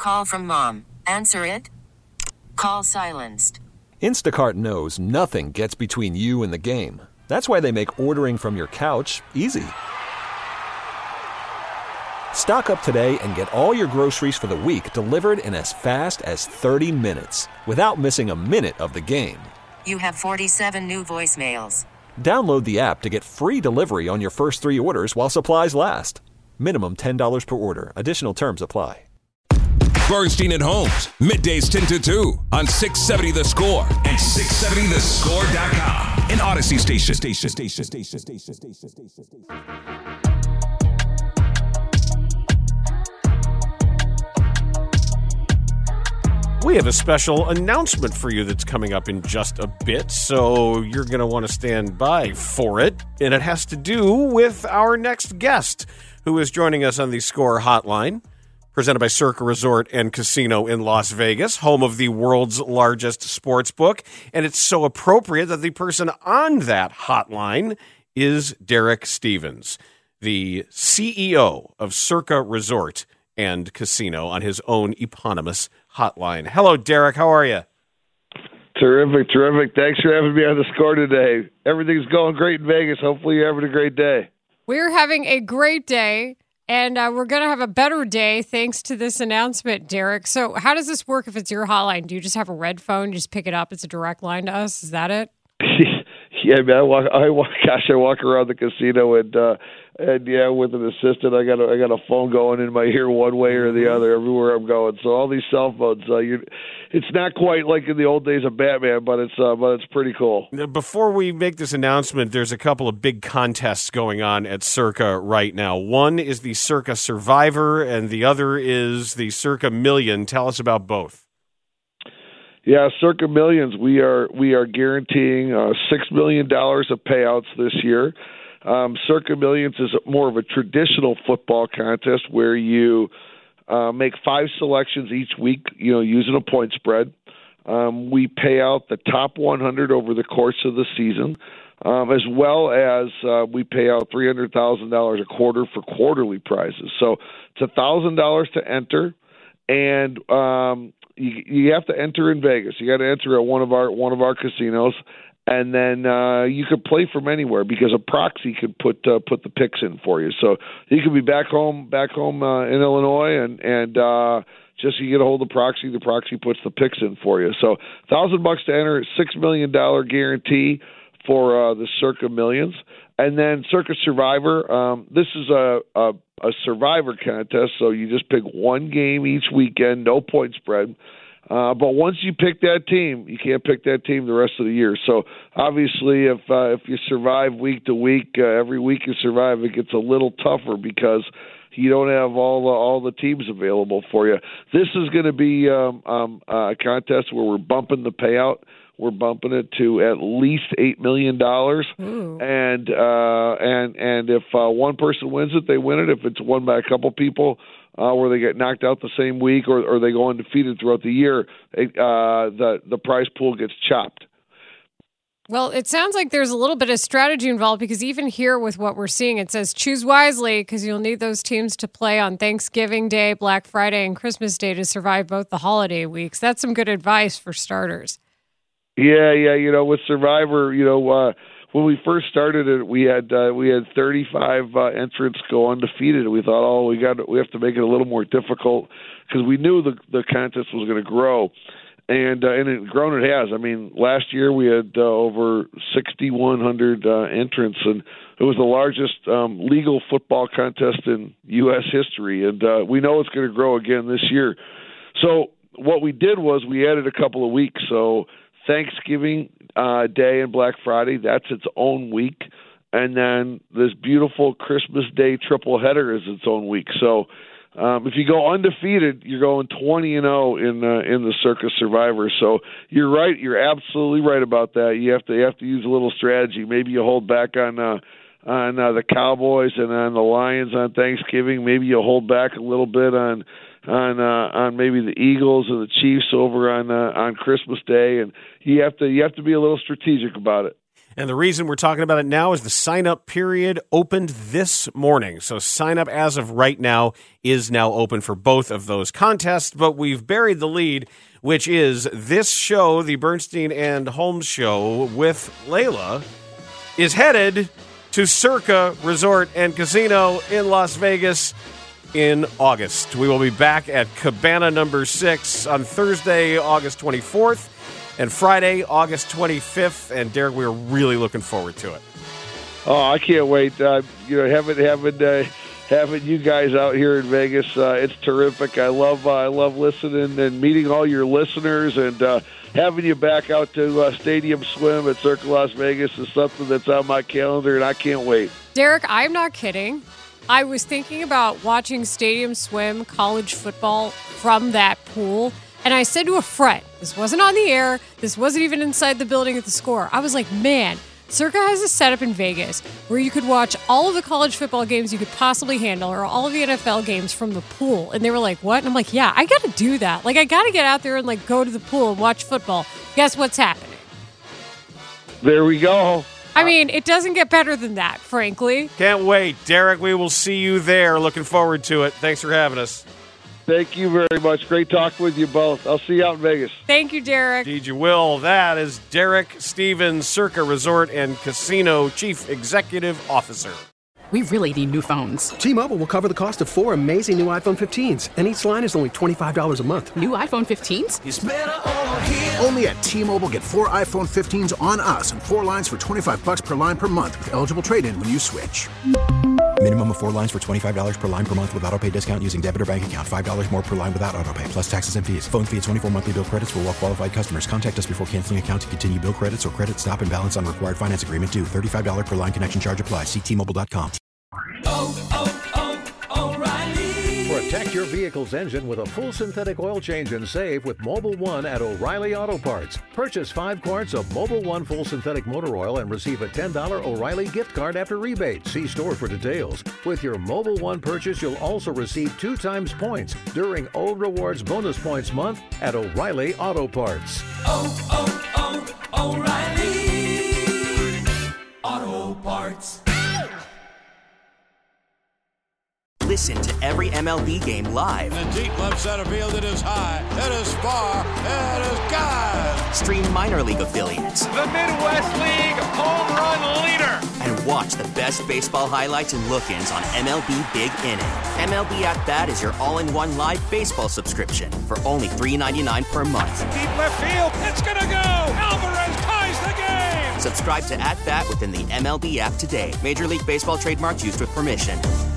Call from mom. Answer it. Call silenced. Instacart knows nothing gets between you and the game. That's why they make ordering from your couch easy. Stock up today and get all your groceries for the week delivered in as fast as 30 minutes without missing a minute of the game. You have 47 new voicemails. Download the app to get free delivery on your first 3 orders while supplies last. Minimum $10 per order. Additional terms apply. Bernstein and Holmes, middays 10 to 2 on 670 The Score and 670thescore.com. An Odyssey station. We have a special announcement for you that's coming up in just a bit, so you're going to want to stand by for it. And it has to do with our next guest, who is joining us on the Score Hotline, presented by Circa Resort and Casino in Las Vegas, home of the world's largest sports book. And it's so appropriate that the person on that hotline is Derek Stevens, the CEO of Circa Resort and Casino, on his own eponymous hotline. Hello, Derek. How are you? Terrific. Thanks for having me on the Score today. Everything's going great in Vegas. Hopefully you're having a great day. We're having a great day, and we're going to have a better day thanks to this announcement, Derek. So how does this work if it's your hotline? Do you just have a red phone? You just pick it up? It's a direct line to us? Is that it? Yeah, man. I walk around the casino and yeah, with an assistant, I got a phone going in my ear one way or the other everywhere I'm going. So all these cell phones, it's not quite like in the old days of Batman, but it's pretty cool. Before we make this announcement, there's a couple of big contests going on at Circa right now. One is the Circa Survivor, and the other is the Circa Million. Tell us about both. Yeah, Circa Millions. We are guaranteeing $6 million of payouts this year. Circa Millions is more of a traditional football contest where you make 5 selections each week, using a point spread. We pay out the top 100 over the course of the season, as well as we pay out $300,000 a quarter for quarterly prizes. So it's $1,000 to enter, and you have to enter in Vegas. You got to enter at one of our casinos, and then you could play from anywhere because a proxy could put the picks in for you. So you could be back home in Illinois, and just you get a hold of the proxy puts the picks in for you. So $1,000 to enter, $6 million guarantee for the Circa Millions. And then Circa Survivor, this is a Survivor contest, so you just pick one game each weekend, no point spread. But once you pick that team, you can't pick that team the rest of the year. So obviously, if you survive week to week, every week you survive, it gets a little tougher because you don't have all the teams available for you. This is going to be a contest where we're bumping the payout. We're bumping it to at least $8 million. And if one person wins it, they win it. If it's won by a couple people where they get knocked out the same week or they go undefeated throughout the year, the prize pool gets chopped. Well, it sounds like there's a little bit of strategy involved because even here with what we're seeing, it says choose wisely because you'll need those teams to play on Thanksgiving Day, Black Friday, and Christmas Day to survive both the holiday weeks. That's some good advice for starters. Yeah. With Survivor, when we first started it, we had 35 entrants go undefeated. We thought, we have to make it a little more difficult because we knew the contest was going to grow, and it grown. It has. I mean, last year we had over 6,100 entrants, and it was the largest legal football contest in U.S. history, and we know it's going to grow again this year. So what we did was we added a couple of weeks. So Thanksgiving Day and Black Friday, that's its own week. And then this beautiful Christmas Day triple header is its own week. So if you go undefeated, you're going 20-0 in the Circa Survivor. So you're right. You're absolutely right about that. You have to use a little strategy. Maybe you hold back on the Cowboys and on the Lions on Thanksgiving. Maybe you hold back a little bit on maybe the Eagles and the Chiefs over on Christmas Day, and you have to be a little strategic about it. And the reason we're talking about it now is the sign-up period opened this morning. So sign-up as of right now is now open for both of those contests, but we've buried the lead, which is this show, the Bernstein and Holmes Show with Layla, is headed to Circa Resort and Casino in Las Vegas in August. We will be back at Cabana number 6 on Thursday, August 24th. And Friday, August 25th. And Derek, we're really looking forward to it. Oh, I can't wait. Having you guys out here in Vegas, it's terrific. I love listening and meeting all your listeners, and having you back out to Stadium Swim at Circa Las Vegas is something that's on my calendar, and I can't wait. Derek, I'm not kidding. I was thinking about watching Stadium Swim college football from that pool. And I said to a friend, this wasn't on the air, this wasn't even inside the building at the Score. I was like, man, Circa has a setup in Vegas where you could watch all of the college football games you could possibly handle, or all of the NFL games from the pool. And they were like, what? And I'm like, yeah, I got to do that. Like, I got to get out there and like go to the pool and watch football. Guess what's happening? There we go. I mean, it doesn't get better than that, frankly. Can't wait. Derek, we will see you there. Looking forward to it. Thanks for having us. Thank you very much. Great talking with you both. I'll see you out in Vegas. Thank you, Derek. Indeed you will. That is Derek Stevens, Circa Resort and Casino Chief Executive Officer. We really need new phones. T-Mobile will cover the cost of 4 amazing new iPhone 15s, and each line is only $25 a month. New iPhone 15s? It's better over here. Only at T-Mobile, get 4 iPhone 15s on us and 4 lines for $25 per line per month with eligible trade-in when you switch. Minimum of 4 lines for $25 per line per month with autopay discount using debit or bank account. $5 more per line without autopay, plus taxes and fees. Phone fee at 24 monthly bill credits for well-qualified customers. Contact us before canceling account to continue bill credits or credit stop and balance on required finance agreement due. $35 per line connection charge applies. See T-Mobile.com. O'Reilly. Protect your vehicle's engine with a full synthetic oil change and save with Mobil 1 at O'Reilly Auto Parts. Purchase 5 quarts of Mobil 1 full synthetic motor oil and receive a $10 O'Reilly gift card after rebate. See store for details. With your Mobil 1 purchase, you'll also receive 2 times points during O Rewards Bonus Points Month at O'Reilly Auto Parts. O'Reilly Auto Parts. Listen to every MLB game live. In the deep left center field, it is high, it is far, it is gone. Stream minor league affiliates. The Midwest League home run leader. And watch the best baseball highlights and look-ins on MLB Big Inning. MLB At Bat is your all-in-one live baseball subscription for only $3.99 per month. Deep left field, it's gonna go. Alvarez ties the game. Subscribe to At Bat within the MLB app today. Major League Baseball trademarks used with permission.